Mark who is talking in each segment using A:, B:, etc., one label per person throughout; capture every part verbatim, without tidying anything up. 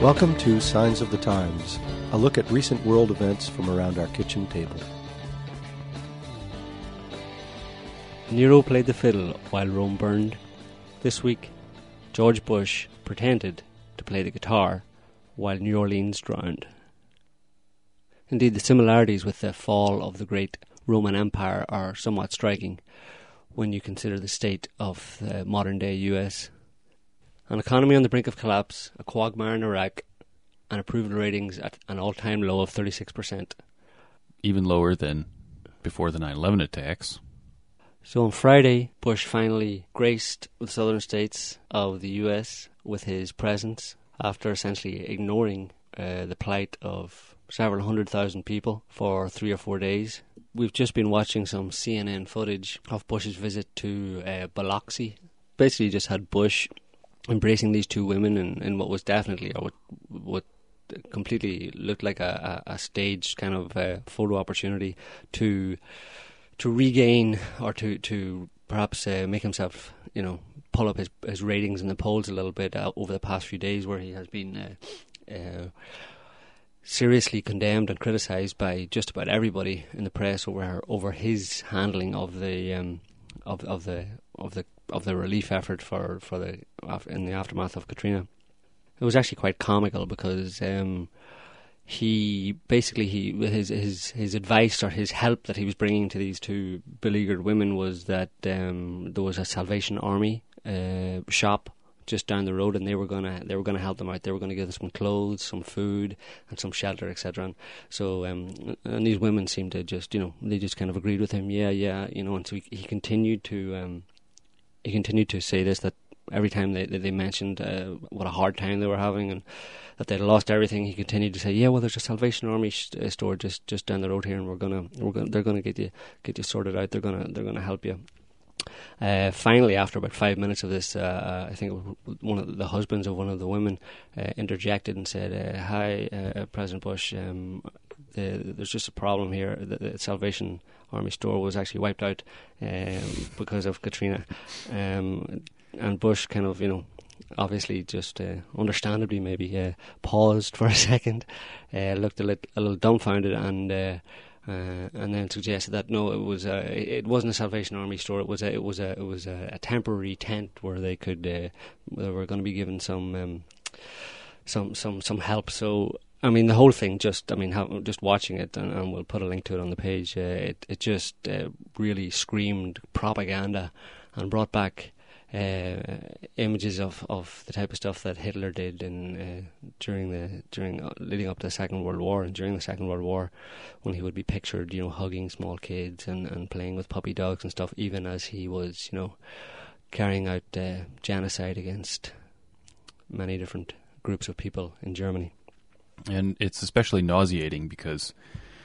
A: Welcome to Signs of the Times, a look at recent world events from around our kitchen table.
B: Nero played the fiddle while Rome burned. This week, George Bush pretended to play the guitar while New Orleans drowned. Indeed, the similarities with the fall of the great Roman Empire are somewhat striking when you consider the state of the modern-day U S. An economy on the brink of collapse, a quagmire in Iraq, and approval ratings at an all-time low of thirty-six percent.
C: Even lower than before the nine eleven attacks.
B: So on Friday, Bush finally graced the southern states of the U S with his presence after essentially ignoring uh, the plight of several hundred thousand people for three or four days. We've just been watching some C N N footage of Bush's visit to uh, Biloxi. Basically just had Bush embracing these two women in, in what was definitely, or what, what completely looked like a, a, a staged kind of uh, photo opportunity to to regain or to, to perhaps uh, make himself, you know, pull up his, his ratings in the polls a little bit uh, over the past few days, where he has been uh, uh, seriously condemned and criticised by just about everybody in the press over over his handling of the um, of of the of the of the relief effort for for the in the aftermath of Katrina. It was actually quite comical because um, he basically he his his his advice or his help that he was bringing to these two beleaguered women was that um, there was a Salvation Army uh, shop just down the road, and they were gonna they were gonna help them out. They were gonna give them some clothes, some food, and some shelter, et cetera. And so, um, and these women seemed to just, you know, they just kind of agreed with him. Yeah, yeah, you know. And so he, he continued to um, he continued to say this, that every time they they mentioned uh, what a hard time they were having and that they'd lost everything, he continued to say, yeah, well, there's a Salvation Army sh- uh, store just, just down the road here, and we're gonna we're gonna they're gonna get you get you sorted out. They're gonna they're gonna help you. Uh, finally, after about five minutes of this, uh, I think it was one of the husbands of one of the women uh, interjected and said, uh, "Hi, uh, President Bush. Um, the, there's just a problem here. The, the Salvation Army store was actually wiped out um, because of Katrina." Um, and Bush kind of, you know, obviously just uh, understandably maybe uh, paused for a second, uh, looked a little, a little dumbfounded, and. Uh, Uh, and then suggested that no, it was a, it wasn't a Salvation Army store. It was a, it was a, it was a, a temporary tent where they could, uh, they were going to be given some, um, some, some, some help. So I mean, the whole thing just, I mean, how, just watching it, and, and we'll put a link to it on the page. Uh, it, it just uh, really screamed propaganda and brought back Uh, images of, of the type of stuff that Hitler did in uh, during the during uh, leading up to the Second World War, and during the Second World War, when he would be pictured, you know, hugging small kids and, and playing with puppy dogs and stuff, even as he was, you know, carrying out uh, genocide against many different groups of people in Germany.
C: And it's especially nauseating because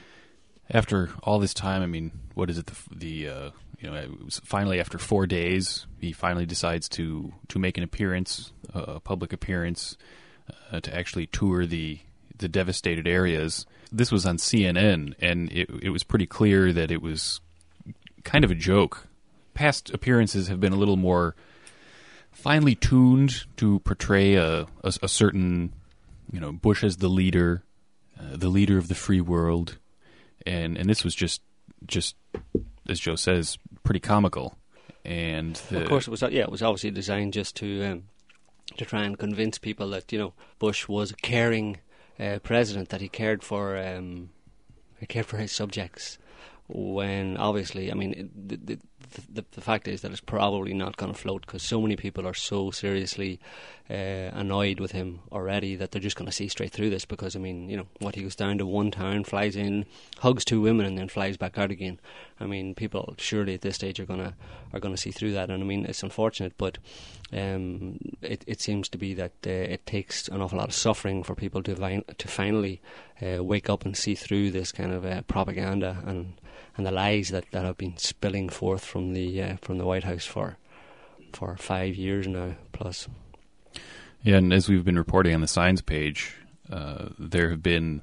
C: after all this time, I mean, what is it? The, the uh, you know, it was finally after four days, he finally decides to, to make an appearance, uh, a public appearance, uh, to actually tour the the devastated areas. This was on C N N, and it it was pretty clear that it was kind of a joke. Past appearances have been a little more finely tuned to portray a a, a certain, you know, Bush as the leader, uh, the leader of the free world. And and this was just, just as Joe says, pretty comical. And the,
B: of course, it was yeah, it was obviously designed just to um, to try and convince people that, you know, Bush was a caring uh, president, that he cared for um, he cared for his subjects. When obviously, I mean, it, the, the the the fact is that it's probably not going to float, because so many people are so seriously uh, annoyed with him already that they're just going to see straight through this. Because I mean, you know, what, he goes down to one town, flies in, hugs two women, and then flies back out again. I mean, people surely at this stage are gonna are going to see through that. And I mean, it's unfortunate, but um, it it seems to be that uh, it takes an awful lot of suffering for people to vi- to finally uh, wake up and see through this kind of uh, propaganda and. and the lies that, that have been spilling forth from the uh, from the White House for for five years now plus.
C: Yeah, and as we've been reporting on the Signs page, uh, there have been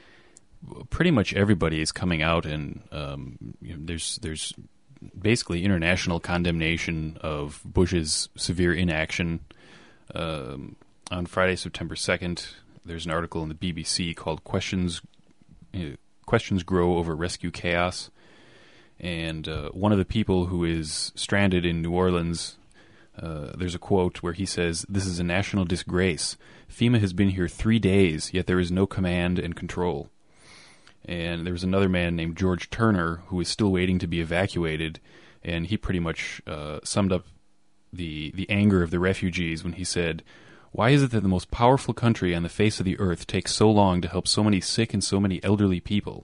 C: pretty much everybody is coming out, and um, you know, there's there's basically international condemnation of Bush's severe inaction. Um, on Friday, September second, there's an article in the B B C called "Questions uh, Questions Grow Over Rescue Chaos," and uh, one of the people who is stranded in New Orleans, uh, there's a quote where he says, "This is a national disgrace. FEMA has been here three days, yet there is no command and control." And there was another man named George Turner who is still waiting to be evacuated, and he pretty much uh, summed up the the anger of the refugees when he said, "Why is it that the most powerful country on the face of the earth takes so long to help so many sick and so many elderly people?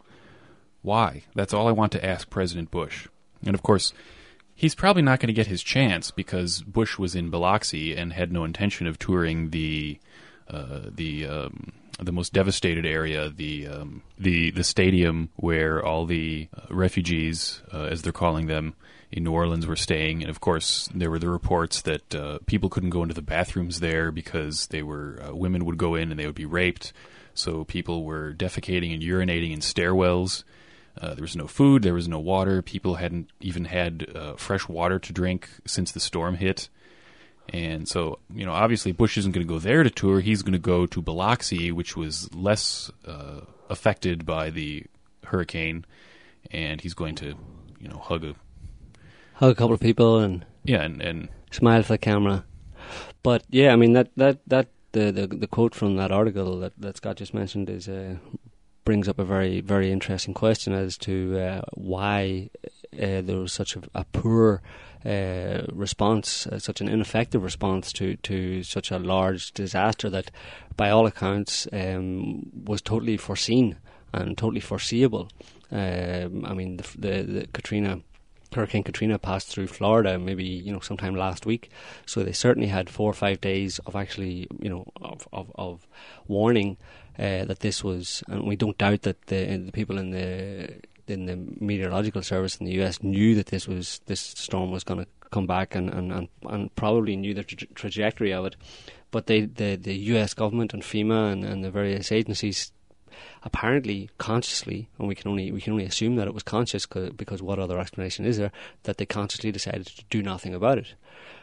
C: Why? That's all I want to ask President Bush." And of course, he's probably not going to get his chance because Bush was in Biloxi and had no intention of touring the uh, the um, the most devastated area, the um, the the stadium where all the uh, refugees, uh, as they're calling them, in New Orleans were staying. And of course, there were the reports that uh, people couldn't go into the bathrooms there because they were uh, women would go in and they would be raped. So people were defecating and urinating in stairwells. Uh, there was no food, there was no water. People hadn't even had uh, fresh water to drink since the storm hit. And so, you know, obviously Bush isn't going to go there to tour. He's going to go to Biloxi, which was less uh, affected by the hurricane, and he's going to, you know, hug a
B: hug a couple of people and
C: yeah, and, and
B: smile for the camera. But yeah, I mean that that that the the, the quote from that article that, that Scott just mentioned is uh, brings up a very very interesting question as to uh, why uh, there was such a, a poor uh, response, uh, such an ineffective response to, to such a large disaster that, by all accounts, um, was totally foreseen and totally foreseeable. Um, I mean, the, the, the Katrina. Hurricane Katrina passed through Florida maybe, you know, sometime last week. So they certainly had four or five days of actually, you know, of, of, of warning uh, that this was, and we don't doubt that the, the people in the in the meteorological service in the U S knew that this was this storm was going to come back and, and, and, and probably knew the tra- trajectory of it. But they, the, the U S government and FEMA and, and the various agencies apparently consciously, and we can only we can only assume that it was conscious because what other explanation is there, that they consciously decided to do nothing about it.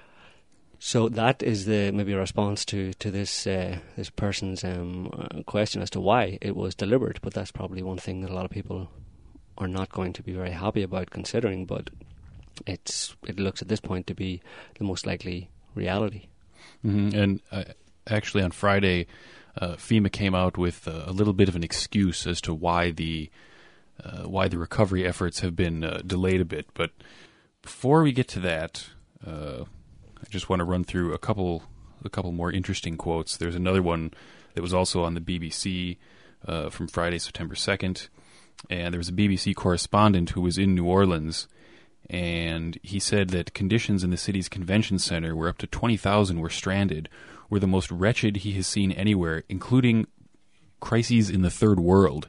B: So that is the maybe a response to to this uh, this person's um, uh, question as to why it was deliberate. But that's probably one thing that a lot of people are not going to be very happy about considering. But it's it looks at this point to be the most likely reality.
C: Mm-hmm. And uh, actually, on Friday, Uh, FEMA came out with uh, a little bit of an excuse as to why the uh, why the recovery efforts have been uh, delayed a bit. But before we get to that, uh, I just want to run through a couple a couple more interesting quotes. There's another one that was also on the B B C uh, from Friday, September second, and there was a B B C correspondent who was in New Orleans, and he said that conditions in the city's convention center, where up to twenty thousand were stranded, were the most wretched he has seen anywhere, including crises in the third world.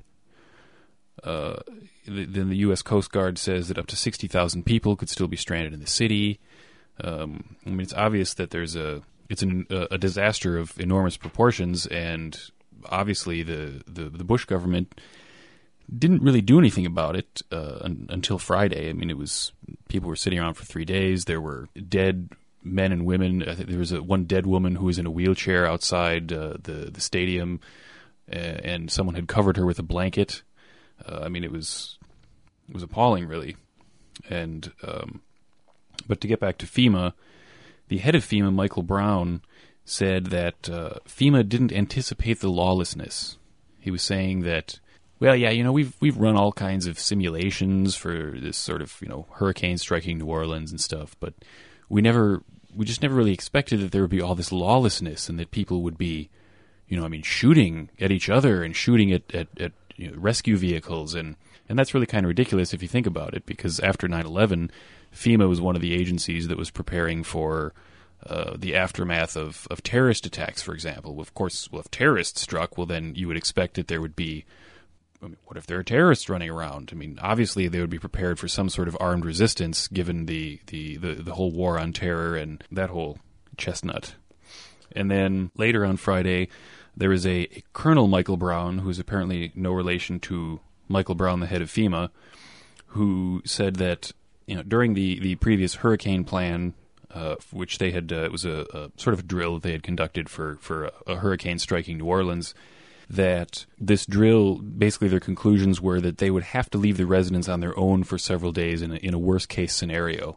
C: Uh, then the U S Coast Guard says that up to sixty thousand people could still be stranded in the city. Um, I mean, it's obvious that there's a it's an, a, a disaster of enormous proportions, and obviously the, the, the Bush government didn't really do anything about it uh, un, until Friday. I mean, it was people were sitting around for three days. There were dead men and women. I think there was a, one dead woman who was in a wheelchair outside uh, the the stadium, uh, and someone had covered her with a blanket. Uh, I mean, it was it was appalling, really. And um, but to get back to FEMA, the head of FEMA, Michael Brown, said that uh, FEMA didn't anticipate the lawlessness. He was saying that, well, yeah, you know, we've we've run all kinds of simulations for this sort of, you know, hurricane striking New Orleans and stuff, but we never, we just never really expected that there would be all this lawlessness and that people would be, you know, I mean, shooting at each other and shooting at, at, at you know, rescue vehicles. And, and that's really kind of ridiculous if you think about it, because after nine eleven, FEMA was one of the agencies that was preparing for uh, the aftermath of, of terrorist attacks, for example. Of course, well, if terrorists struck, well, then you would expect that there would be, I mean, what if there are terrorists running around? I mean, obviously they would be prepared for some sort of armed resistance given the, the, the, the whole war on terror and that whole chestnut. And then later on Friday, there is a, a Colonel Michael Brown, who is apparently no relation to Michael Brown, the head of FEMA, who said that, you know, during the, the previous hurricane plan, uh, which they had, uh, it was a, a sort of a drill that they had conducted for, for a, a hurricane striking New Orleans, that this drill, basically their conclusions were that they would have to leave the residents on their own for several days in a, in a worst-case scenario.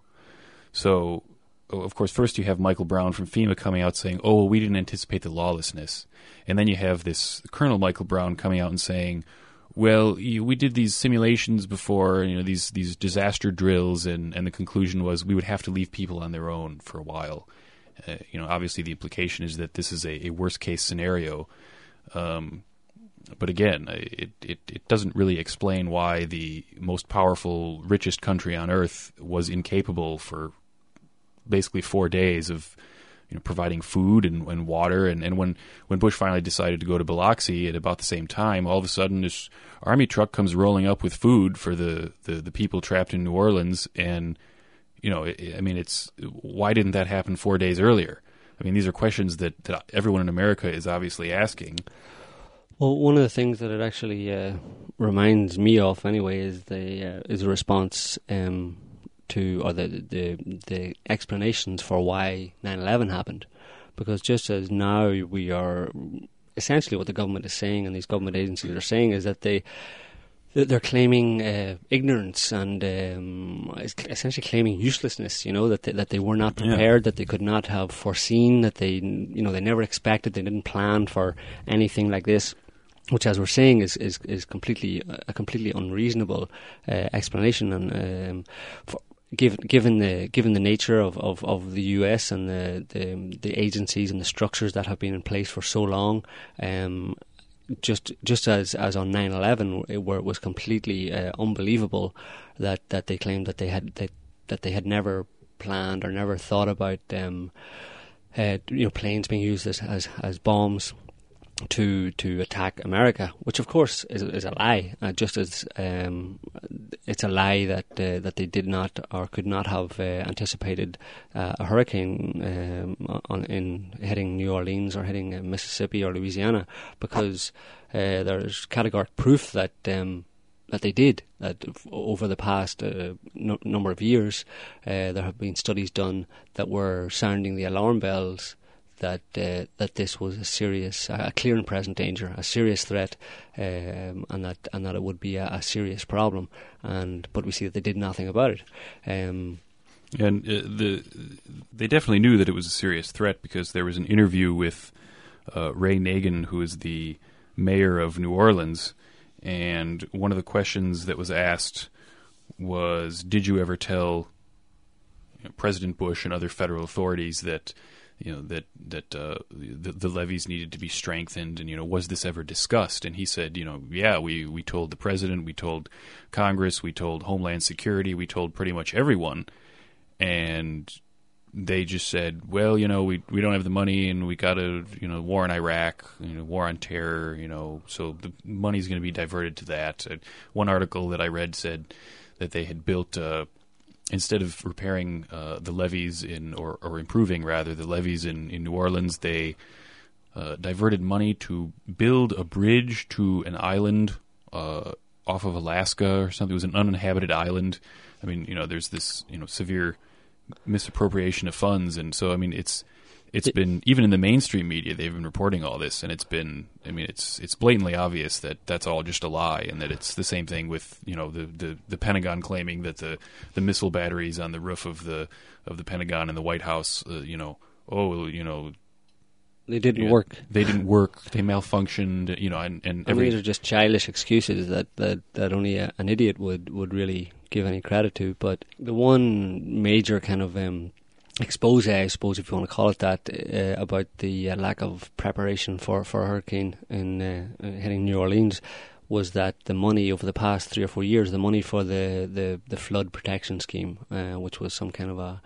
C: So, of course, first you have Michael Brown from FEMA coming out saying, oh, well, we didn't anticipate the lawlessness. And then you have this Colonel Michael Brown coming out and saying, well, you, we did these simulations before, you know, these these disaster drills, and, and the conclusion was we would have to leave people on their own for a while. Uh, you know, obviously the implication is that this is a, a worst-case scenario. Um, but again, it, it, it doesn't really explain why the most powerful, richest country on earth was incapable for basically four days of you know, providing food and, and water. And, and when, when Bush finally decided to go to Biloxi at about the same time, all of a sudden this army truck comes rolling up with food for the, the, the people trapped in New Orleans. And, you know, it, I mean, it's why didn't that happen four days earlier? I mean, these are questions that, that everyone in America is obviously asking.
B: Well, one of the things that it actually uh, reminds me of, anyway, is the uh, is a response um, to or the, the the explanations for why nine eleven happened, because just as now we are essentially what the government is saying and these government agencies are saying is that they they're claiming uh, ignorance and um, essentially claiming uselessness. You know that they, that they were not prepared, yeah. that they could not have foreseen, that they you know they never expected, they didn't plan for anything like this. Which, as we're saying, is is, is completely a completely unreasonable uh, explanation, and um, for, given given the given the nature of, of, of the U S and the, the the agencies and the structures that have been in place for so long. Um, Just just as, as on nine eleven, where it was completely uh, unbelievable that, that they claimed that they had that, that they had never planned or never thought about um, uh, you know planes being used as as, as bombs to to attack America, which of course is, is a lie. Uh, just as um, it's a lie that uh, that they did not or could not have uh, anticipated uh, a hurricane um, on in heading New Orleans or heading uh, Mississippi or Louisiana, because uh, there's categorical proof that um, that they did. That over the past uh, no, number of years, uh, there have been studies done that were sounding the alarm bells. That uh, that this was a serious, a clear and present danger, a serious threat, um, and that and that it would be a, a serious problem. And but we see that they did nothing about it. Um,
C: and uh, the they definitely knew that it was a serious threat, because there was an interview with uh, Ray Nagin, who is the mayor of New Orleans, and one of the questions that was asked was, "Did you ever tell you know, President Bush and other federal authorities that?" You know that that uh, the, the levees needed to be strengthened, and you know was this ever discussed? And he said, you know, yeah, we, we told the president, we told Congress, we told Homeland Security, we told pretty much everyone, and they just said, well, you know, we we don't have the money, and we got a you know war in Iraq, you know, war on terror, you know, so the money's going to be diverted to that. Uh, one article that I read said that they had built. Uh, Instead of repairing uh, the levees in, or, or improving rather, the levees in, in New Orleans, they uh, diverted money to build a bridge to an island uh, off of Alaska or something. It was an uninhabited island. I mean, you know, there's this you know severe misappropriation of funds, and so I mean, it's it's been even in the mainstream media they've been reporting all this, and it's been I mean, it's it's blatantly obvious that that's all just a lie, and that it's the same thing with you know the, the, the Pentagon claiming that the, the missile batteries on the roof of the of the Pentagon and the White House, uh, you know, oh, you know,
B: they didn't
C: you know,
B: work.
C: They didn't work. They malfunctioned. You know, and and every,
B: these are just childish excuses that that, that only a, an idiot would, would really give any credit to. But the one major kind of um, expose, I suppose, if you want to call it that, uh, about the uh, lack of preparation for, for a hurricane in uh, hitting New Orleans was that the money over the past three or four years, the money for the, the, the flood protection scheme, uh, which was some kind of a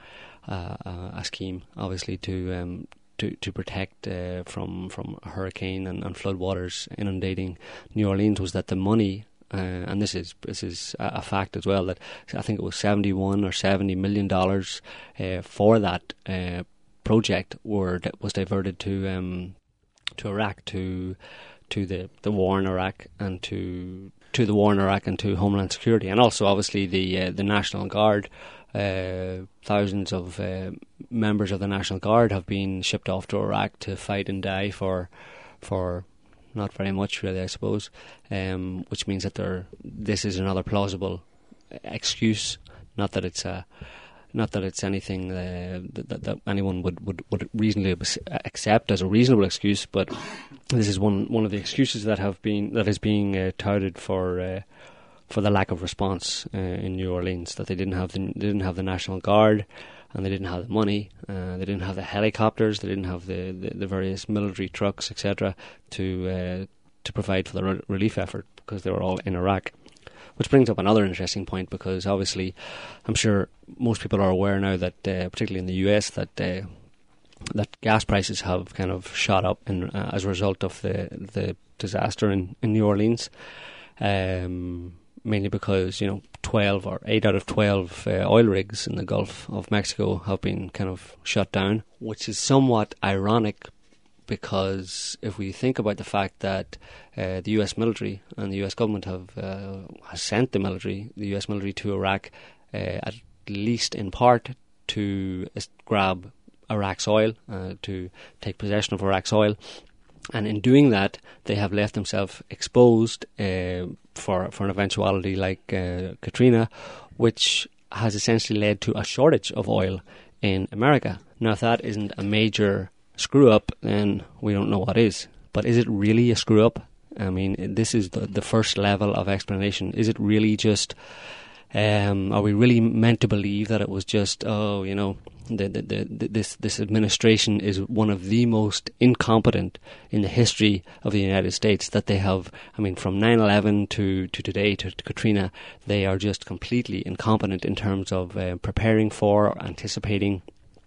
B: a, a scheme, obviously, to um, to to protect uh, from from hurricane and, and flood waters inundating New Orleans, was that the money. Uh, and this is this is a fact as well, that I think it was seventy-one or seventy million dollars uh, for that uh, project were was diverted to um, to Iraq, to to the, the war in Iraq, and to to the war in Iraq and to Homeland Security, and also obviously the uh, the National Guard. Uh, thousands of uh, members of the National Guard have been shipped off to Iraq to fight and die for for. not very much really, I suppose. Um, which means that there, this is another plausible excuse. Not that it's a, not that it's anything uh, that, that anyone would, would, would reasonably accept as a reasonable excuse, but this is one one of the excuses that have been that is being uh, touted for uh, for the lack of response uh, in New Orleans. That they didn't have the they didn't have the National Guard, and they didn't have the money. Uh, they didn't have the helicopters. They didn't have the, the, the various military trucks, et cetera, to uh, to provide for the re- relief effort because they were all in Iraq. Which brings up another interesting point, because obviously, I'm sure most people are aware now that, uh, particularly in the U S, that uh, that gas prices have kind of shot up in, uh, as a result of the the disaster in, in New Orleans. Um, mainly because, you know, twelve or eight out of twelve uh, oil rigs in the Gulf of Mexico have been kind of shut down, which is somewhat ironic. Because if we think about the fact that uh, the U S military and the U S government have, uh, has sent the military, the U S military to Iraq, uh, at least in part to uh, grab Iraq's oil, uh, to take possession of Iraq's oil, and in doing that, they have left themselves exposed uh, for for an eventuality like uh, Katrina, which has essentially led to a shortage of oil in America. Now, if that isn't a major screw up, then we don't know what is. But is it really a screw up? I mean, this is the, the first level of explanation. Is it really just, um, are we really meant to believe that it was just, oh, you know, the, the, the, this this administration is one of the most incompetent in the history of the United States, that they have, I mean, from nine eleven to, to today, to, to Katrina, they are just completely incompetent in terms of uh, preparing for, anticipating,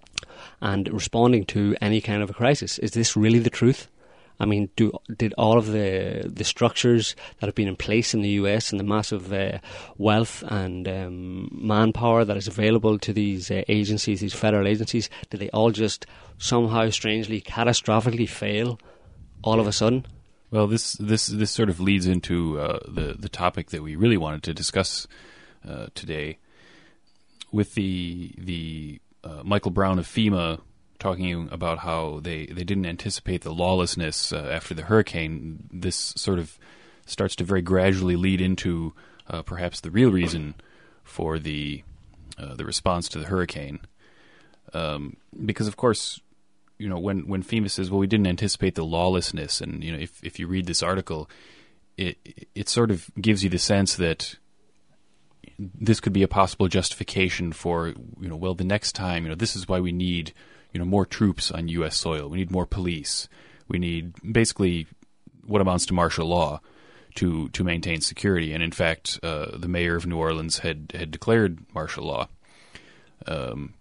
B: and responding to any kind of a crisis. Is this really the truth? I mean, do did all of the the structures that have been in place in the U S and the massive uh, wealth and um, manpower that is available to these uh, agencies, these federal agencies, did they all just somehow, strangely, catastrophically fail all of a sudden?
C: Well, this this this sort of leads into uh, the the topic that we really wanted to discuss uh, today, with the the uh, Michael Brown of FEMA talking about how they, they didn't anticipate the lawlessness uh, after the hurricane. This sort of starts to very gradually lead into uh, perhaps the real reason for the uh, the response to the hurricane, um, because of course, you know, when when FEMA says, well, we didn't anticipate the lawlessness, and you know, if if you read this article, it it sort of gives you the sense that this could be a possible justification for, you know, well, the next time, you know, this is why we need, you know, more troops on U S soil. We need more police. We need basically what amounts to martial law to to maintain security. And in fact, uh, the mayor of New Orleans had had declared martial law. Um,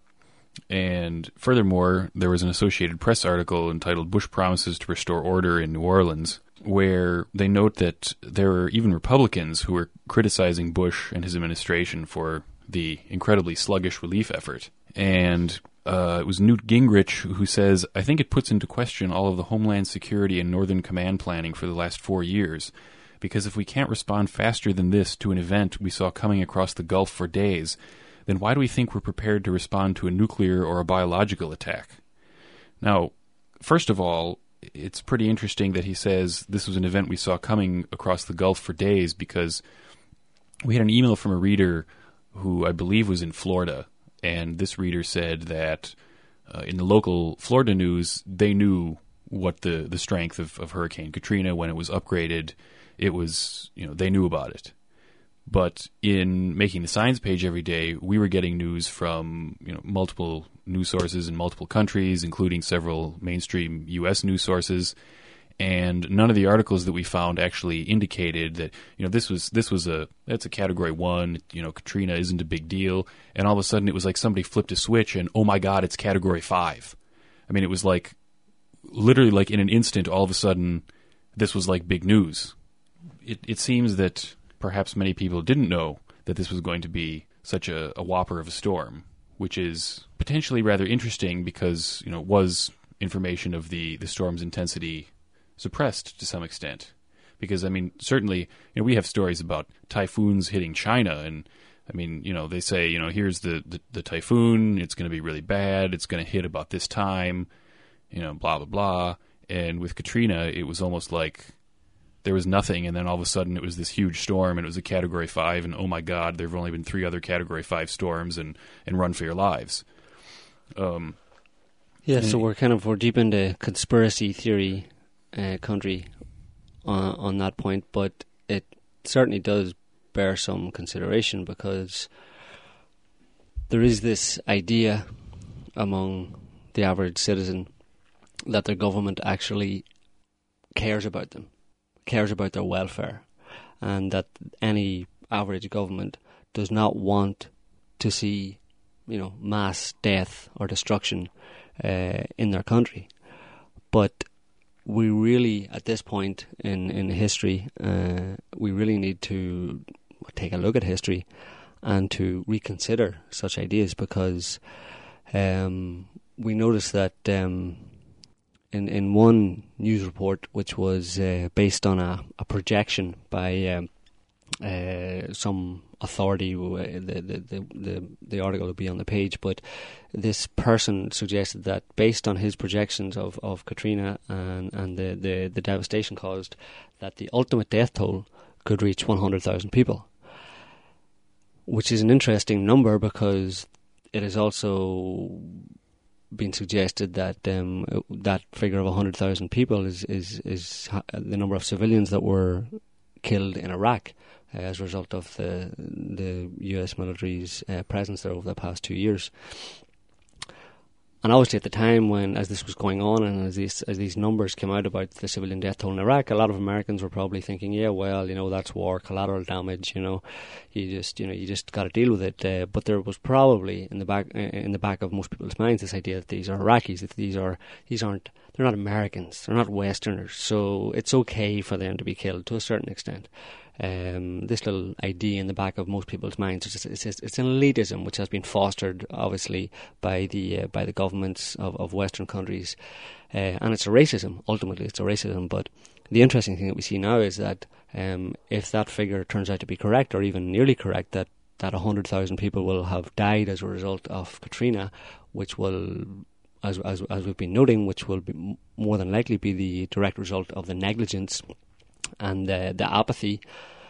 C: and furthermore, there was an Associated Press article entitled "Bush Promises to Restore Order in New Orleans," where they note that there are even Republicans who are criticizing Bush and his administration for the incredibly sluggish relief effort. And uh, it was Newt Gingrich who says, "I think it puts into question all of the Homeland Security and Northern Command planning for the last four years, because if we can't respond faster than this to an event we saw coming across the Gulf for days, then why do we think we're prepared to respond to a nuclear or a biological attack?" Now, first of all, it's pretty interesting that he says this was an event we saw coming across the Gulf for days, because we had an email from a reader who I believe was in Florida, and this reader said that uh, in the local Florida news, they knew what the, the strength of, of Hurricane Katrina, when it was upgraded, it was, you know, they knew about it. But in making the Science page every day, we were getting news from, you know, multiple news sources in multiple countries, including several mainstream U S news sources, and none of the articles that we found actually indicated that, you know, this was this was a that's a category one, you know, Katrina isn't a big deal, and all of a sudden it was like somebody flipped a switch and, oh my God, it's category five. I mean, it was like literally like in an instant, all of a sudden this was like big news. It it seems that perhaps many people didn't know that this was going to be such a, a whopper of a storm, which is potentially rather interesting because, you know, was information of the, the storm's intensity suppressed to some extent? Because, I mean, certainly, you know, we have stories about typhoons hitting China, and, I mean, you know, they say, you know, here's the, the, the typhoon, it's going to be really bad, it's going to hit about this time, you know, blah, blah, blah. And with Katrina, it was almost like, there was nothing, and then all of a sudden it was this huge storm, and it was a Category five, and oh my God, there have only been three other Category five storms, and, and run for your lives. Um,
B: yeah, so we're kind of we're deep into conspiracy theory uh, country on, on that point, but it certainly does bear some consideration, because there is this idea among the average citizen that their government actually cares about them, cares about their welfare, and that any average government does not want to see, you know, mass death or destruction uh, in their country. But we really, at this point in, in history, uh, we really need to take a look at history and to reconsider such ideas, because um, we notice that um, in in one news report, which was uh, based on a, a projection by um, uh, some authority, the, the the the the article will be on the page, but this person suggested that based on his projections of, of Katrina and, and the, the, the devastation caused, that the ultimate death toll could reach one hundred thousand people, which is an interesting number, because it has also been suggested that um, that figure of one hundred thousand people is, is, is the number of civilians that were killed in Iraq uh, as a result of the the U S military's uh, presence there over the past two years. And obviously at the time when, as this was going on and as these as these numbers came out about the civilian death toll in Iraq, a lot of Americans were probably thinking, yeah, well, you know, that's war, collateral damage, you know, you just, you know, you just got to deal with it. Uh, but there was probably in the back in the back of most people's minds this idea that these are Iraqis, that these are these aren't they're not Americans, they're not Westerners, so it's okay for them to be killed to a certain extent. Um, this little idea in the back of most people's minds, it's, it's, it's an elitism which has been fostered, obviously, by the uh, by the governments of, of Western countries, uh, and it's a racism. Ultimately, it's a racism. But the interesting thing that we see now is that um, if that figure turns out to be correct, or even nearly correct, that that one hundred thousand people will have died as a result of Katrina, which will, as as as we've been noting, which will be m- more than likely be the direct result of the negligence and uh, the apathy,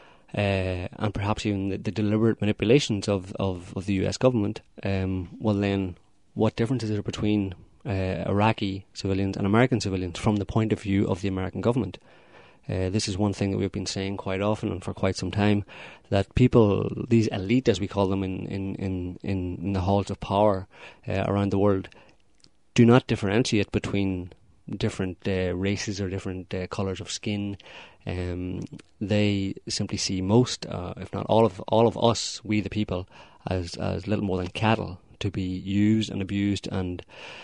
B: uh, and perhaps even the, the deliberate manipulations of, of, of the U S government. Um, well, then, what difference is there between uh, Iraqi civilians and American civilians from the point of view of the American government? Uh, this is one thing that we've been saying quite often and for quite some time, that people, these elite, as we call them in, in, in, in the halls of power uh, around the world, do not differentiate between different uh, races or different uh, colours of skin. Um, they simply see most, uh, if not all of all of us, we the people, as as little more than cattle to be used and abused and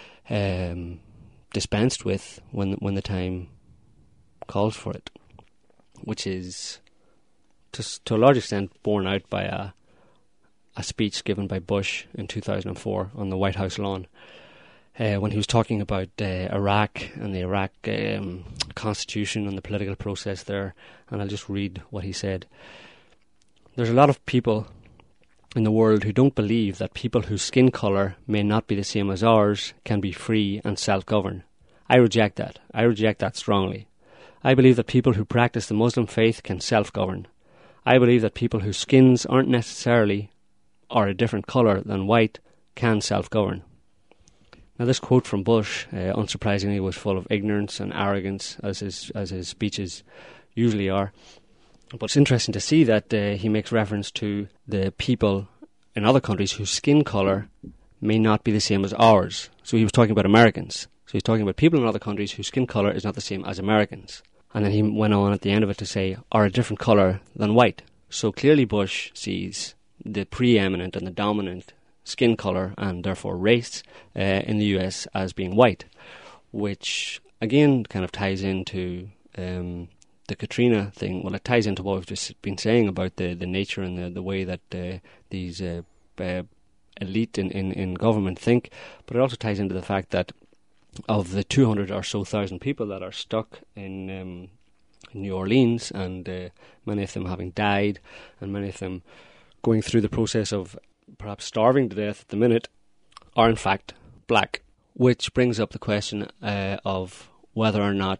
B: um, dispensed with when when the time calls for it, which is to to a large extent borne out by a a speech given by Bush in two thousand four on the White House lawn. Uh, when he was talking about uh, Iraq and the Iraq um, constitution and the political process there, and I'll just read what he said. There's a lot of people in the world who don't believe that people whose skin colour may not be the same as ours can be free and self-govern. I reject that. I reject that strongly. I believe that people who practice the Muslim faith can self-govern. I believe that people whose skins aren't necessarily or a different colour than white can self-govern. Now, this quote from Bush, uh, unsurprisingly, was full of ignorance and arrogance, as his as his speeches usually are. But it's interesting to see that uh, he makes reference to the people in other countries whose skin colour may not be the same as ours. So he was talking about Americans. So he's talking about people in other countries whose skin colour is not the same as Americans. And then he went on at the end of it to say, are a different colour than white. So clearly Bush sees the preeminent and the dominant skin colour and therefore race uh, in the U S as being white, which again kind of ties into um, the Katrina thing. Well, it ties into what we've just been saying about the, the nature and the, the way that uh, these uh, uh, elite in, in, in government think, but it also ties into the fact that of the two hundred or so thousand people that are stuck in um, New Orleans, and uh, many of them having died, and many of them going through the process of perhaps starving to death at the minute, are in fact black, which brings up the question uh, of whether or not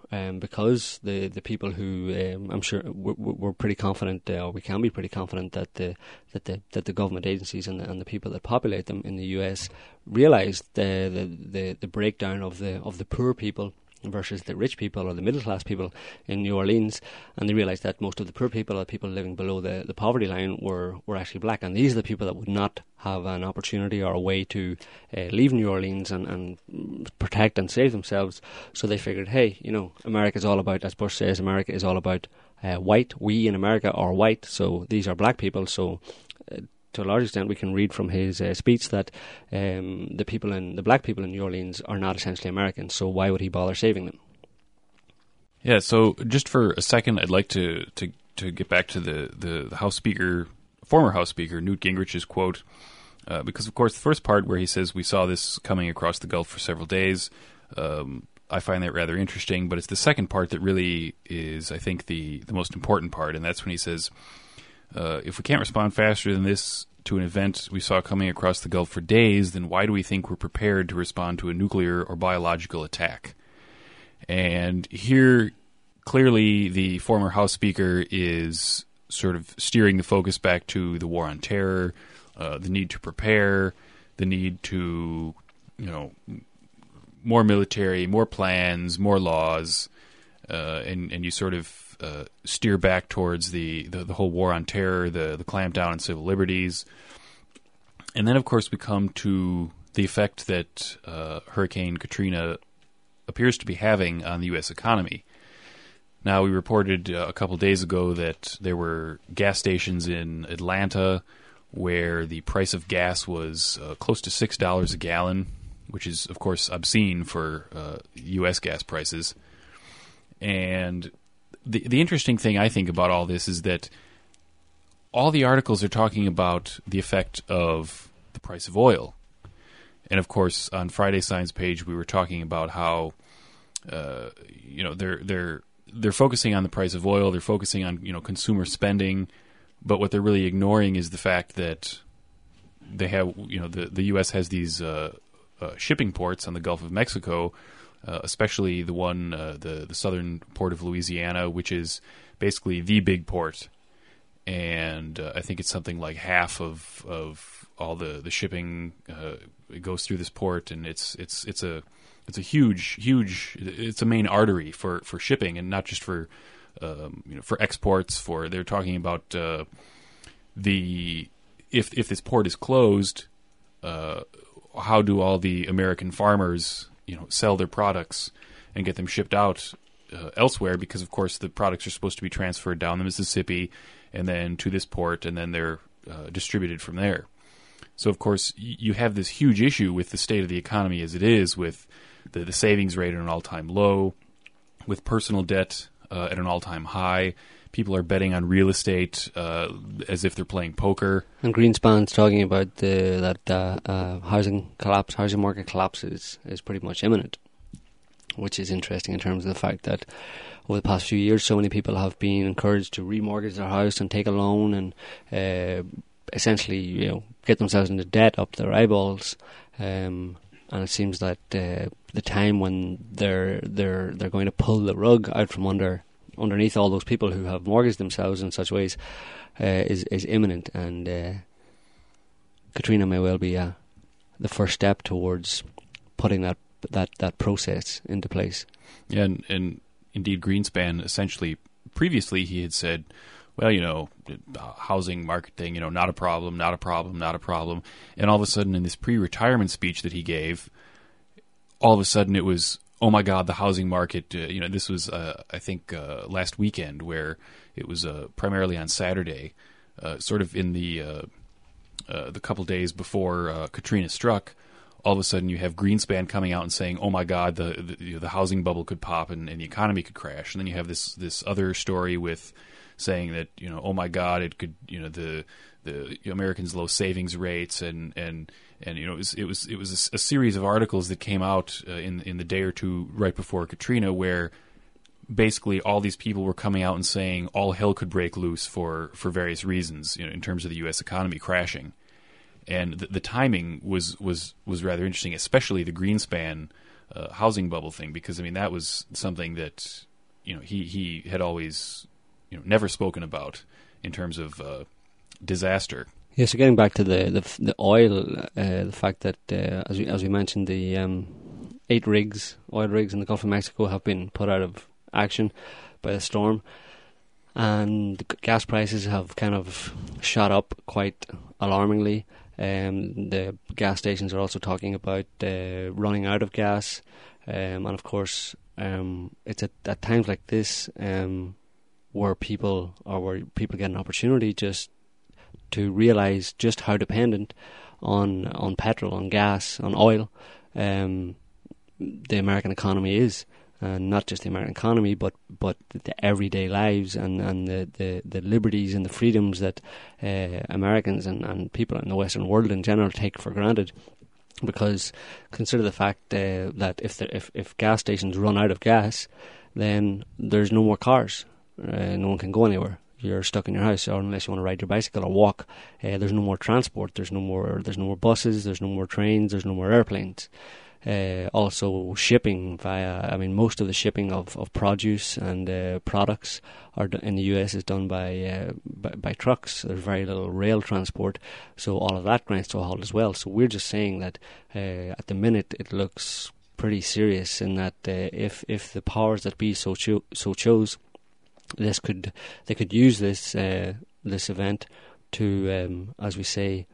B: um, because the, the people who um, I'm sure we're, we're pretty confident, uh, or we can be pretty confident that the that the that the government agencies and the, and the people that populate them in the U S realised the, the the the breakdown of the of the poor people versus the rich people or the middle class people in New Orleans, and they realised that most of the poor people, or people living below the, the poverty line, were, were actually black, and these are the people that would not have an opportunity or a way to uh, leave New Orleans and, and protect and save themselves. So they figured, hey, you know, America is all about, as Bush says, America is all about uh, white. We in America are white, so these are black people. So uh, to a large extent, we can read from his uh, speech that um, the people in the black people in New Orleans are not essentially Americans. So why would he bother saving them?
C: Yeah. So just for a second, I'd like to to, to get back to the, the, the House Speaker, former House Speaker Newt Gingrich's quote, uh, because of course the first part where he says we saw this coming across the Gulf for several days, um, I find that rather interesting. But it's the second part that really is, I think, the the most important part, and that's when he says, Uh, if we can't respond faster than this to an event we saw coming across the Gulf for days, then why do we think we're prepared to respond to a nuclear or biological attack? And here, clearly, the former House Speaker is sort of steering the focus back to the war on terror, uh, the need to prepare, the need to, you know, more military, more plans, more laws, uh, and, and you sort of Uh, steer back towards the, the, the whole war on terror, the, the clampdown on civil liberties. And then, of course, we come to the effect that uh, Hurricane Katrina appears to be having on the U S economy. Now, we reported uh, a couple days ago that there were gas stations in Atlanta where the price of gas was uh, close to six dollars a gallon, which is, of course, obscene for uh, U S gas prices. And The the interesting thing I think about all this is that all the articles are talking about the effect of the price of oil. And of course, on Friday Science page, we were talking about how uh, you know they're they're they're focusing on the price of oil. They're focusing on you know consumer spending, but what they're really ignoring is the fact that they have you know the the U S has these uh, uh, shipping ports on the Gulf of Mexico. Uh, especially the one, uh, the the southern port of Louisiana, which is basically the big port, and uh, I think it's something like half of of all the the shipping uh, it goes through this port, and it's it's it's a it's a huge huge it's a main artery for, for shipping, and not just for um, you know for exports. For they're talking about uh, the if if this port is closed, uh, how do all the American farmers you know, sell their products and get them shipped out uh, elsewhere? Because, of course, the products are supposed to be transferred down the Mississippi and then to this port, and then they're uh, distributed from there. So, of course, y- you have this huge issue with the state of the economy as it is, with the, the savings rate at an all-time low, with personal debt uh, at an all-time high. People are betting on real estate uh, as if they're playing poker.
B: And Greenspan's talking about the, that uh, uh, housing collapse, housing market collapse is, is pretty much imminent, which is interesting in terms of the fact that over the past few years, so many people have been encouraged to remortgage their house and take a loan and uh, essentially, you know, get themselves into debt up to their eyeballs. Um, and it seems that uh, the time when they're they're they're going to pull the rug out from under. underneath all those people who have mortgaged themselves in such ways uh, is is imminent, and uh, Katrina may well be uh, the first step towards putting that that that process into place.
C: Yeah, and, and indeed, Greenspan essentially previously he had said, well, you know, housing market thing, you know, not a problem, not a problem, not a problem, and all of a sudden in this pre-retirement speech that he gave, all of a sudden it was, oh my God, the housing market, uh, you know, this was, uh, I think, uh, last weekend where it was uh, primarily on Saturday, uh, sort of in the uh, uh, the couple days before uh, Katrina struck, all of a sudden you have Greenspan coming out and saying, oh my God, the the, you know, the housing bubble could pop and, and the economy could crash. And then you have this this other story with saying that, you know, oh my God, it could, you know, the the Americans' low savings rates, and and and you know it was it was it was a, a series of articles that came out uh, in in the day or two right before Katrina, where basically all these people were coming out and saying all hell could break loose for for various reasons, you know, in terms of the U S economy crashing, and the, the timing was was was rather interesting, especially the Greenspan uh, housing bubble thing, because I mean that was something that you know he he had always you know never spoken about in terms of uh, disaster.
B: Yeah, so getting back to the the, the oil, uh, the fact that uh, as we as we mentioned, the um, eight rigs, oil rigs in the Gulf of Mexico have been put out of action by the storm, and the gas prices have kind of shot up quite alarmingly. Um, the gas stations are also talking about uh, running out of gas, um, and of course, um, it's at, at times like this um, where people or where people get an opportunity just to realize just how dependent on on petrol, on gas, on oil um, the American economy is. And not just the American economy, but but the everyday lives and, and the, the, the liberties and the freedoms that uh, Americans and, and people in the Western world in general take for granted. Because consider the fact uh, that if, the, if if gas stations run out of gas, then there's no more cars. Uh, no one can go anywhere. You're stuck in your house, or unless you want to ride your bicycle or walk. Uh, there's no more transport. There's no more. There's no more buses. There's no more trains. There's no more airplanes. Uh, also shipping via, I mean, most of the shipping of, of produce and uh, products are do- in the U S is done by, uh, by by trucks. There's very little rail transport, so all of that grinds to a halt as well. So we're just saying that uh, at the minute it looks pretty serious in that uh, if if the powers that be so cho- so chose, this could they could use this uh, this event to, um, as we say,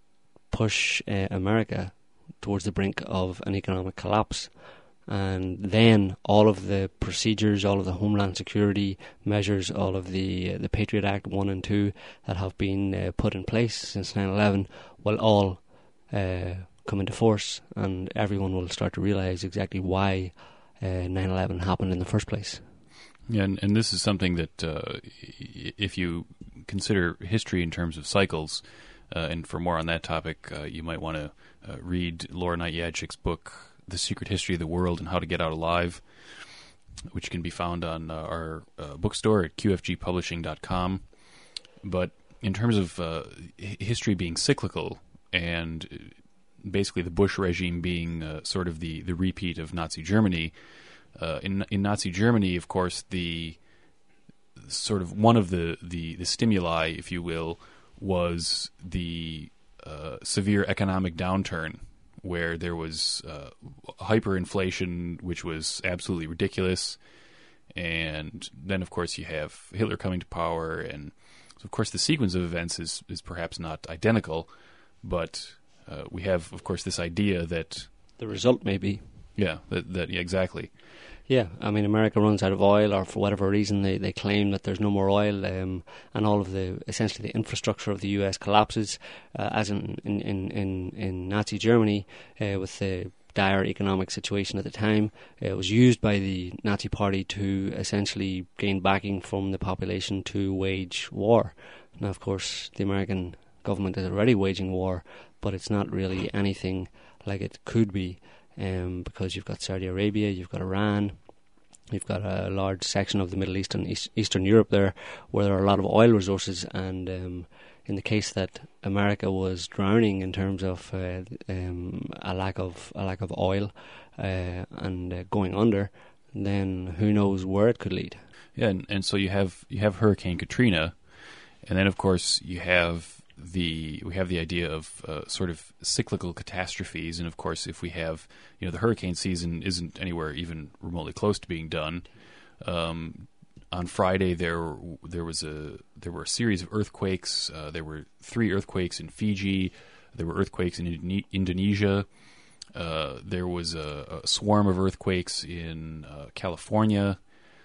B: push uh, America towards the brink of an economic collapse. And then all of the procedures, all of the Homeland Security measures, all of the uh, the Patriot Act one and two that have been uh, put in place since nine eleven will all uh, come into force, and everyone will start to realize exactly why uh, nine eleven happened in the first place.
C: Yeah, and, and this is something that uh, if you consider history in terms of cycles, uh, and for more on that topic, uh, you might want to Uh, read Laura Knight Yadchik's book, The Secret History of the World and How to Get Out Alive, which can be found on uh, our uh, bookstore at q f g publishing dot com. But in terms of uh, history being cyclical and basically the Bush regime being uh, sort of the, the repeat of Nazi Germany, uh, in in Nazi Germany, of course, the sort of one of the, the, the stimuli, if you will, was the Uh, severe economic downturn where there was uh, hyperinflation, which was absolutely ridiculous. And then, of course, you have Hitler coming to power. And so, of course, the sequence of events is, is perhaps not identical, but uh, we have, of course, this idea that
B: the result may be.
C: Yeah, that, that yeah, exactly.
B: Yeah, I mean, America runs out of oil, or for whatever reason they, they claim that there's no more oil, um, and all of the, essentially the infrastructure of the U S collapses, uh, as in, in, in, in Nazi Germany, uh, with the dire economic situation at the time. It was used by the Nazi Party to essentially gain backing from the population to wage war. Now, of course, the American government is already waging war, but it's not really anything like it could be. Um, because you've got Saudi Arabia, you've got Iran, you've got a large section of the Middle East and East, Eastern Europe there, where there are a lot of oil resources. And um, in the case that America was drowning in terms of uh, um, a lack of a lack of oil uh, and uh, going under, then who knows where it could lead?
C: Yeah, and, and so you have you have Hurricane Katrina, and then of course you have. The we have the idea of uh, sort of cyclical catastrophes, and of course, if we have you know the hurricane season isn't anywhere even remotely close to being done. Um, on Friday, there there was a there were a series of earthquakes. Uh, there were three earthquakes in Fiji. There were earthquakes in Indone- Indonesia. Uh, there was a, a swarm of earthquakes in uh, California.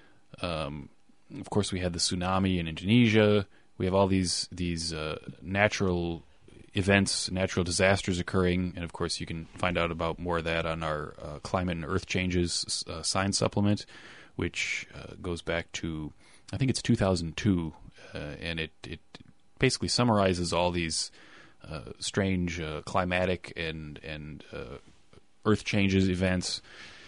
C: Um, of course, we had the tsunami in Indonesia. We have all these these uh, natural events, natural disasters occurring, and of course you can find out about more of that on our uh, Climate and Earth Changes uh, science supplement, which uh, goes back to, I think it's two thousand two, uh, and it, it basically summarizes all these uh, strange uh, climatic and and uh, Earth changes events,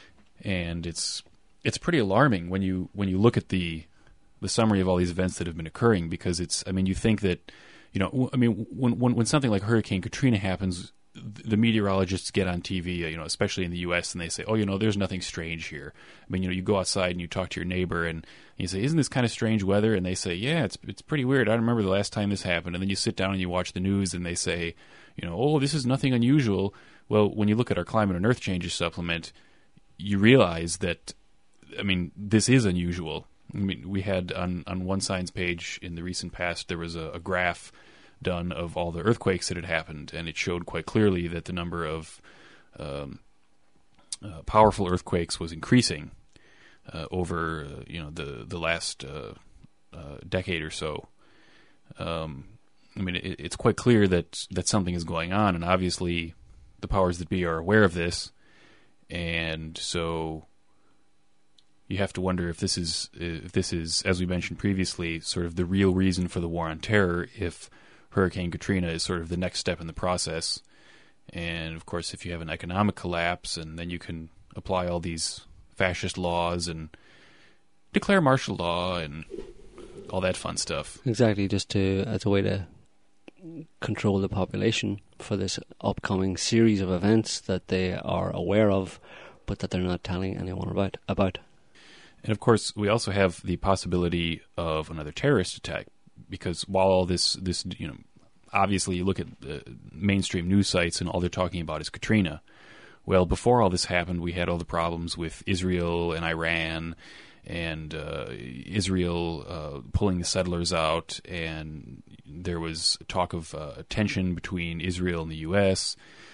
C: and it's it's pretty alarming when you when you look at the the summary of all these events that have been occurring, because it's, I mean, you think that, you know, I mean, when when, when something like Hurricane Katrina happens, the meteorologists get on T V, you know, especially in the U S, and they say, oh, you know, there's nothing strange here. I mean, you know, you go outside and you talk to your neighbor and you say, isn't this kind of strange weather? And they say, yeah, it's it's pretty weird. I don't remember the last time this happened. And then you sit down and you watch the news and they say, you know, oh, this is nothing unusual. Well, when you look at our climate and earth changes supplement, you realize that, I mean, this is unusual. I mean, we had on, on One Science page in the recent past, there was a, a graph done of all the earthquakes that had happened, and it showed quite clearly that the number of um, uh, powerful earthquakes was increasing uh, over uh, you know the the last uh, uh, decade or so. Um, I mean, it, it's quite clear that that something is going on, and obviously the powers that be are aware of this, and so you have to wonder if this is if this is, as we mentioned previously, sort of the real reason for the war on terror. If Hurricane Katrina is sort of the next step in the process. And, of course, if you have an economic collapse, and then you can apply all these fascist laws and declare martial law and all that fun stuff.
B: Exactly, just to as a way to control the population for this upcoming series of events that they are aware of, but that they're not telling anyone about. about.
C: And, of course, we also have the possibility of another terrorist attack. Because while all this, this, you know, obviously you look at the mainstream news sites and all they're talking about is Katrina. Well, before all this happened, we had all the problems with Israel and Iran, and uh, Israel uh, pulling the settlers out, and there was talk of uh, tension between Israel and the U S.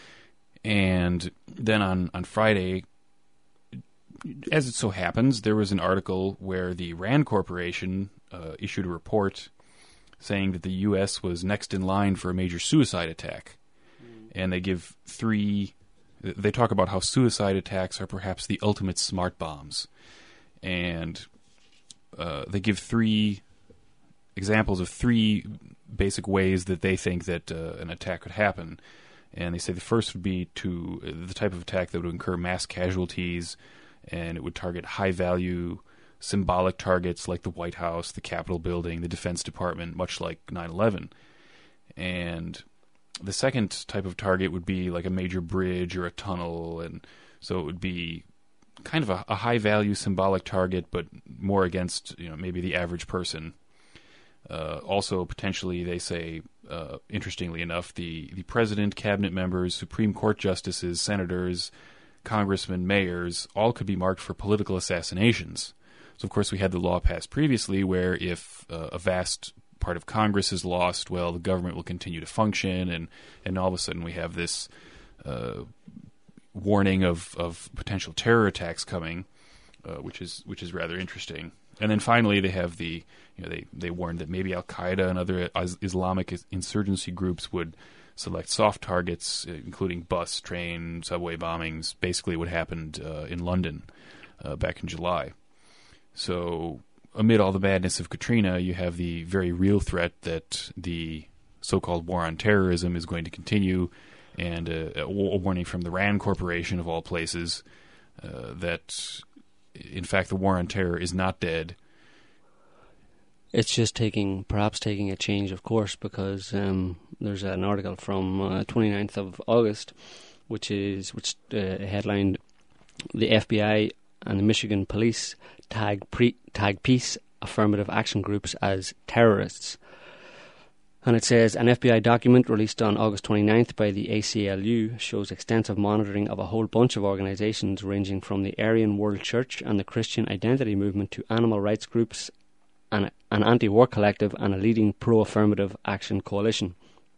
C: And then on, on Friday, as it so happens, there was an article where the RAND Corporation uh, issued a report saying that the U S was next in line for a major suicide attack. Mm. And they give three... They talk about how suicide attacks are perhaps the ultimate smart bombs. And uh, they give three examples of three basic ways that they think that uh, an attack could happen. And they say the first would be to uh, the type of attack that would incur mass casualties, and it would target high-value symbolic targets like the White House, the Capitol building, the Defense Department, much like nine eleven. And the second type of target would be like a major bridge or a tunnel, and so it would be kind of a, a high-value symbolic target, but more against, you know, maybe the average person. Uh, also, potentially, they say, uh, interestingly enough, the, the president, cabinet members, Supreme Court justices, senators, congressmen, mayors, all could be marked for political assassinations. So, of course, we had the law passed previously where if uh, a vast part of Congress is lost, well, the government will continue to function, and, and all of a sudden we have this uh, warning of, of potential terror attacks coming, uh, which is which is rather interesting. And then finally, they have the, you know, they, they warned that maybe Al-Qaeda and other Islamic insurgency groups would select soft targets, including bus, train, subway bombings, basically what happened uh, in London uh, back in July. So amid all the madness of Katrina, you have the very real threat that the so-called war on terrorism is going to continue, and a, a warning from the RAND Corporation, of all places, uh, that, in fact, the war on terror is not dead.
B: It's just taking, perhaps taking a change of course, because um, there's an article from uh, twenty-ninth of August, which is which uh, headlined, "The F B I and the Michigan police tag pre- tag peace affirmative action groups as terrorists." And it says, an F B I document released on August twenty-ninth by the A C L U shows extensive monitoring of a whole bunch of organizations ranging from the Aryan World Church and the Christian Identity Movement to animal rights groups, and an anti-war collective, and a leading pro-affirmative action coalition.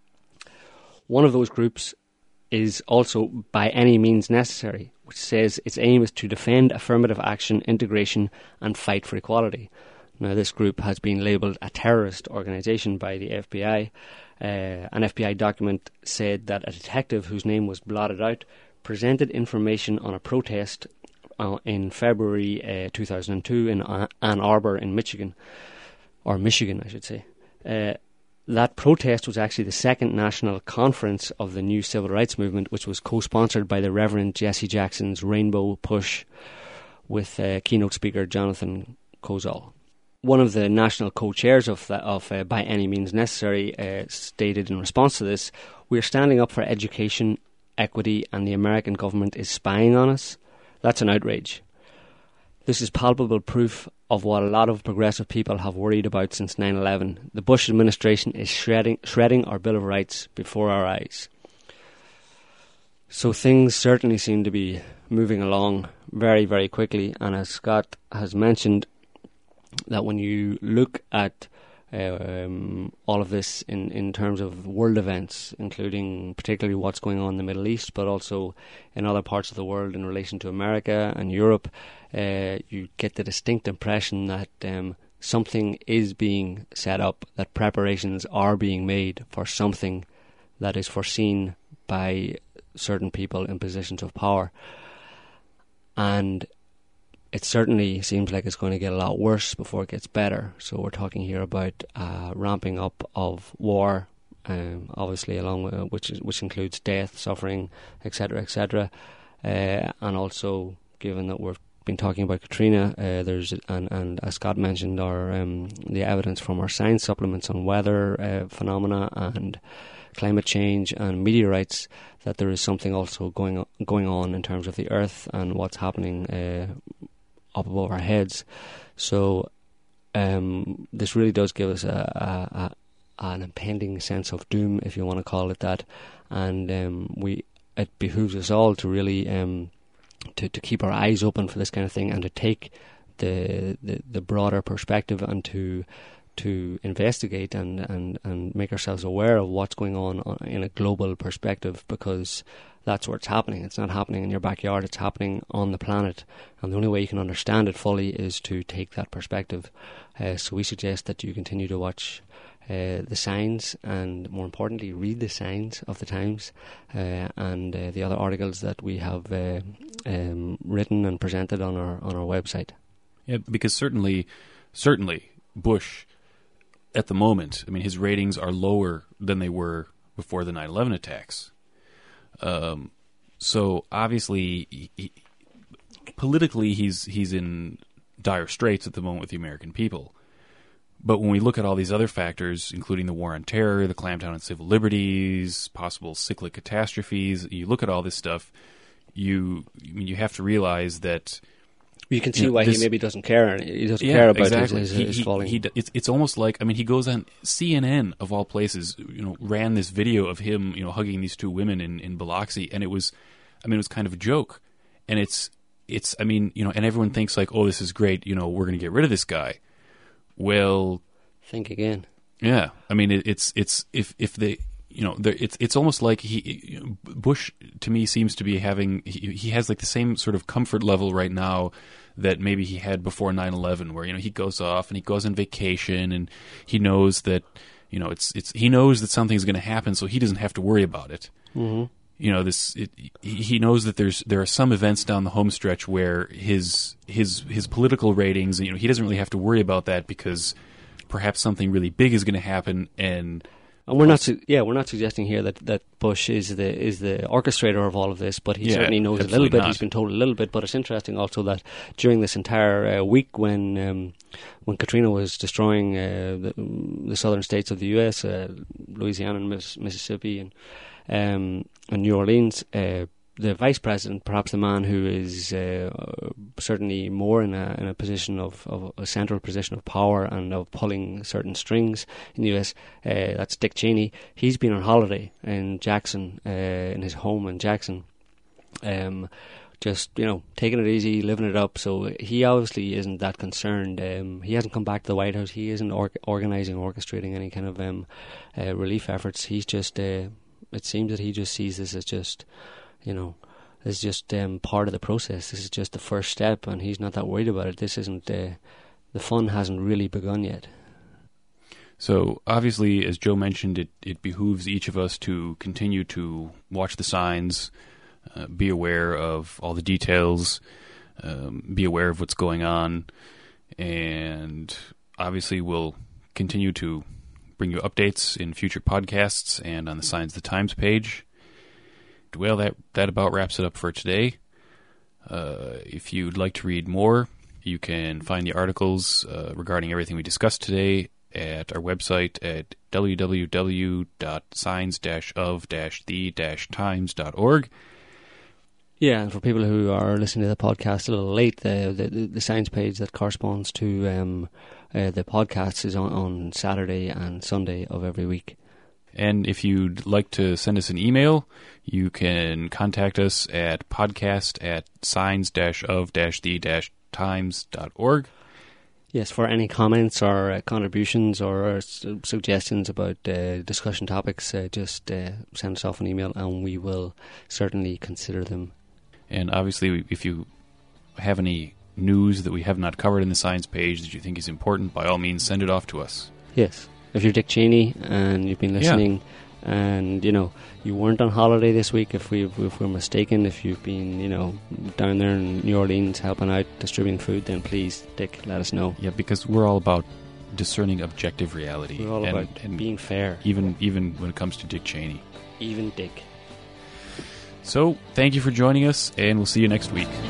B: One of those groups is also By Any Means Necessary, which says its aim is to defend affirmative action, integration, and fight for equality. Now, this group has been labelled a terrorist organisation by the F B I. Uh, an F B I document said that a detective whose name was blotted out presented information on a protest uh, in February uh, two thousand two in Ann Arbor in Michigan, or Michigan, I should say. Uh, that protest was actually the second national conference of the new civil rights movement, which was co-sponsored by the Reverend Jesse Jackson's Rainbow Push with uh, keynote speaker Jonathan Kozol. One of the national co-chairs of, the, of uh, By Any Means Necessary uh, stated in response to this, "We are standing up for education equity and the American government is spying on us, that's an outrage. This is palpable proof of what a lot of progressive people have worried about since nine eleven. The Bush administration is shredding, shredding our Bill of Rights before our eyes. So things certainly seem to be moving along very, very quickly. And as Scott has mentioned, that when you look at um, all of this in, in terms of world events, including particularly what's going on in the Middle East, but also in other parts of the world in relation to America and Europe, uh, you get the distinct impression that um, something is being set up, that preparations are being made for something that is foreseen by certain people in positions of power. And it certainly seems like it's going to get a lot worse before it gets better. So we're talking here about uh, ramping up of war, um, obviously, along with, which is, which includes death, suffering, et cetera, et cetera. Uh, and also, given that we've been talking about Katrina, uh, there's and, and as Scott mentioned, our um, the evidence from our science supplements on weather uh, phenomena and climate change and meteorites, that there is something also going on, going on in terms of the Earth and what's happening uh, up above our heads. So um, this really does give us a, a, a an impending sense of doom, if you want to call it that, and um, we it behooves us all to really um, to to keep our eyes open for this kind of thing, and to take the the, the broader perspective, and to to investigate and, and, and make ourselves aware of what's going on in a global perspective, because that's where it's happening. It's not happening in your backyard, it's happening on the planet, and the only way you can understand it fully is to take that perspective. Uh, so we suggest that you continue to watch uh, the signs, and more importantly, read the signs of the Times uh, and uh, the other articles that we have uh, um, written and presented on our on our website.
C: Yeah, because certainly, certainly, Bush, at the moment, I mean, his ratings are lower than they were before the nine eleven attacks. Um, so obviously, he, he, politically, he's he's in dire straits at the moment with the American people. But when we look at all these other factors, including the war on terror, the clampdown on civil liberties, possible cyclic catastrophes, you look at all this stuff, you I mean, you have to realize that
B: you can see
C: you know,
B: why
C: this,
B: he maybe doesn't care. He doesn't
C: yeah,
B: care about
C: exactly.
B: his, his,
C: he,
B: his
C: he,
B: falling.
C: He, it's, it's almost like, I mean, he goes on C N N, of all places, you know, ran this video of him, you know, hugging these two women in, in Biloxi, and it was, I mean, it was kind of a joke. And it's, it's, I mean, you know, and everyone thinks like, oh, this is great, you know, we're going to get rid of this guy. Well,
B: think again.
C: Yeah, I mean, it, it's, it's, if, if they, you know, there, it's it's almost like he you know, Bush to me seems to be having he, he has like the same sort of comfort level right now that maybe he had before nine eleven, where you know he goes off and he goes on vacation and he knows that you know it's it's he knows that something's going to happen, so he doesn't have to worry about it.
B: Mm-hmm.
C: You know, this it, he knows that there's there are some events down the home stretch where his his his political ratings, you know, he doesn't really have to worry about that because perhaps something really big is going to happen. And
B: And we're not, su- yeah, we're not suggesting here that, that Bush is the is the orchestrator of all of this, but he
C: yeah,
B: certainly knows a little bit.
C: Not.
B: He's been told a little bit, but it's interesting also that during this entire uh, week, when um, when Katrina was destroying uh, the, the southern states of the U S, uh, Louisiana and Miss- Mississippi, and um, and New Orleans, uh, the vice president, perhaps the man who is uh, certainly more in a in a position of, of a central position of power and of pulling certain strings in the U S, uh, that's Dick Cheney. He's been on holiday in Jackson, uh, in his home in Jackson, um, just you know taking it easy, living it up. So he obviously isn't that concerned. Um, he hasn't come back to the White House. He isn't or- organising, orchestrating any kind of um, uh, relief efforts. He's just. Uh, it seems that he just sees this as just. You know, it's just um, part of the process. This is just the first step, and he's not that worried about it. This isn't uh, the fun hasn't really begun yet.
C: So obviously, as Joe mentioned, it, it behooves each of us to continue to watch the signs, uh, be aware of all the details, um, be aware of what's going on, and obviously we'll continue to bring you updates in future podcasts and on the Signs of the Times page. Well, that, that about wraps it up for today. Uh, if you'd like to read more, you can find the articles uh, regarding everything we discussed today at our website at w w w dot signs dash of dash the dash times dot org.
B: Yeah, and for people who are listening to the podcast a little late, the the, the Signs page that corresponds to um, uh, the podcast is on, on Saturday and Sunday of every week.
C: And if you'd like to send us an email, you can contact us at podcast at signs dash of dash the dash times dot org.
B: Yes, for any comments or uh, contributions or uh, su- suggestions about uh, discussion topics, uh, just uh, send us off an email and we will certainly consider them.
C: And obviously, if you have any news that we have not covered in the Signs page that you think is important, by all means, send it off to us.
B: Yes. If you're Dick Cheney and you've been listening yeah. and, you know, you weren't on holiday this week, if, we, if we're mistaken, if you've been, you know, down there in New Orleans helping out, distributing food, then please, Dick, let us know.
C: Yeah, because we're all about discerning objective reality.
B: We're all
C: and,
B: about
C: and
B: being fair.
C: Even, even when it comes to Dick Cheney.
B: Even Dick.
C: So, thank you for joining us, and we'll see you next week.